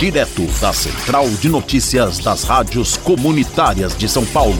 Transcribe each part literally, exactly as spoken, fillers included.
direto da Central de Notícias das Rádios Comunitárias de São Paulo.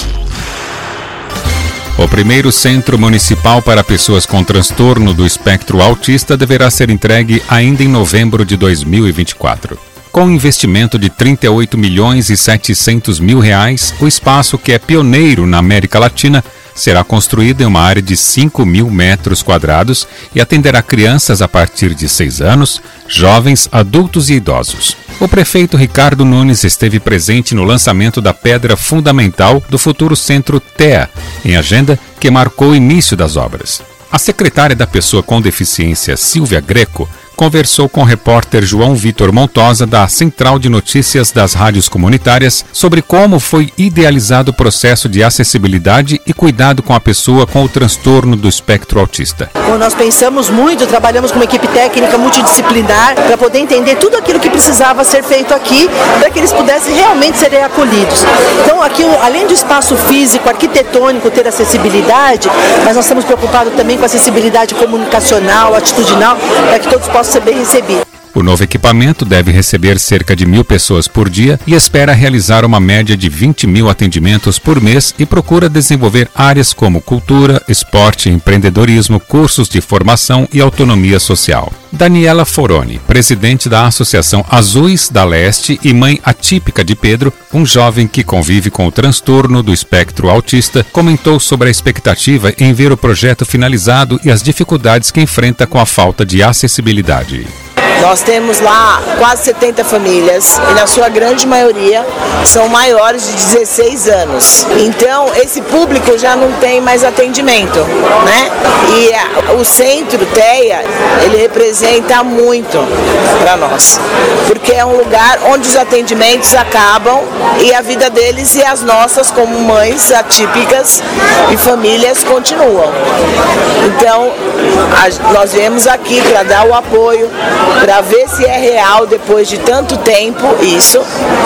O primeiro Centro Municipal para Pessoas com Transtorno do Espectro Autista deverá ser entregue ainda em novembro de dois mil e vinte e quatro. Com um investimento de trinta e oito milhões e setecentos mil reais, o espaço, que é pioneiro na América Latina, será construído em uma área de cinco mil metros quadrados e atenderá crianças a partir de seis anos, jovens, adultos e idosos. O prefeito Ricardo Nunes esteve presente no lançamento da pedra fundamental do futuro Centro T E A, em agenda que marcou o início das obras. A secretária da Pessoa com Deficiência, Silvia Greco, conversou com o repórter João Vitor Montosa, da Central de Notícias das Rádios Comunitárias, sobre como foi idealizado o processo de acessibilidade e cuidado com a pessoa com o transtorno do espectro autista. Bom, nós pensamos muito, trabalhamos com uma equipe técnica multidisciplinar para poder entender tudo aquilo que precisava ser feito aqui, para que eles pudessem realmente serem acolhidos. Então, aqui, além do espaço físico, arquitetônico, ter acessibilidade, mas nós estamos preocupados também com a acessibilidade comunicacional, atitudinal, para que todos possam ser bem recebidos. O novo equipamento deve receber cerca de mil pessoas por dia e espera realizar uma média de vinte mil atendimentos por mês e procura desenvolver áreas como cultura, esporte, empreendedorismo, cursos de formação e autonomia social. Daniela Foroni, presidente da Associação Azuis da Leste e mãe atípica de Pedro, um jovem que convive com o transtorno do espectro autista, comentou sobre a expectativa em ver o projeto finalizado e as dificuldades que enfrenta com a falta de acessibilidade. Nós temos lá quase setenta famílias e na sua grande maioria são maiores de dezesseis anos. Então esse público já não tem mais atendimento, né? E a, o Centro T E A, ele representa muito para nós, porque é um lugar onde os atendimentos acabam e a vida deles e as nossas como mães atípicas e famílias continuam. Então a, nós viemos aqui para dar o apoio, para ver se é real depois de tanto tempo isso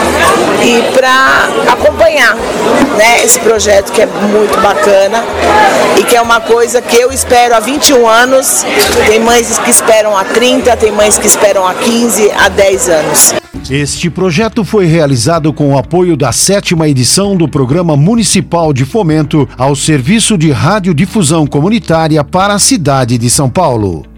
e para acompanhar, né, esse projeto que é muito bacana e que é uma coisa que eu espero há vinte e um anos, tem mães que esperam há trinta, tem mães que esperam há quinze, há dez anos. Este projeto foi realizado com o apoio da sétima edição do Programa Municipal de Fomento ao Serviço de Radiodifusão Comunitária para a cidade de São Paulo.